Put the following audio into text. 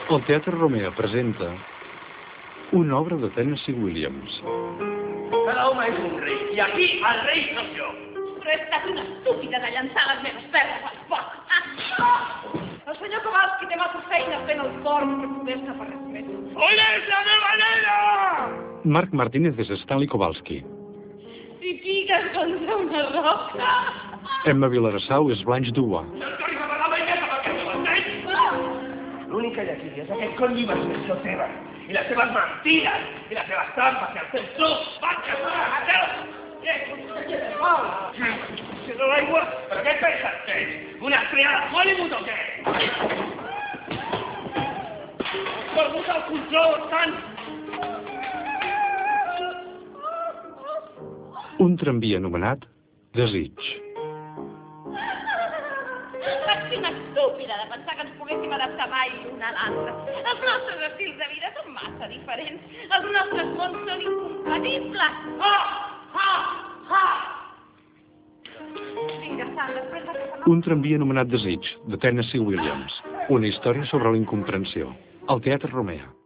El Teatre Romea presenta una obra de Tennessee Williams. Cada home és un rei, i aquí el rei sóc jo. Però he estat una estúpida de llançar les meves perles al foc. El senyor Kowalski té massa feina fent el forn per poder escapar res més. On és la meva nena? Marc Martínez és Stanley Kowalski. Si piques contra una roca... Emma Vilarassau és Blanche Dubois. No et tornis a parlar mai més amb aquest m'entens? L'única lletilla és aquest cony d'imaginació teva. I les teves mentides, i les teves trampes, i els teus trucs. Vaig a fora, a teu! Si no l'aigua, però què et penses que ets? Una estrella de Hollywood o què? Has perdut el control, tant! Un tramvia anomenat Desig. Vaig ser una estúpida de pensar que ens poguéssim adaptar mai l'un a l'altre. Els nostres estils de vida són massa diferents. Els nostres mons són incompatibles. Vinga, Sam, després d'aquesta nova... Un tramvia anomenat Desig, de Tennessee Williams. Una història sobre la incomprensió. Al Teatre Romea.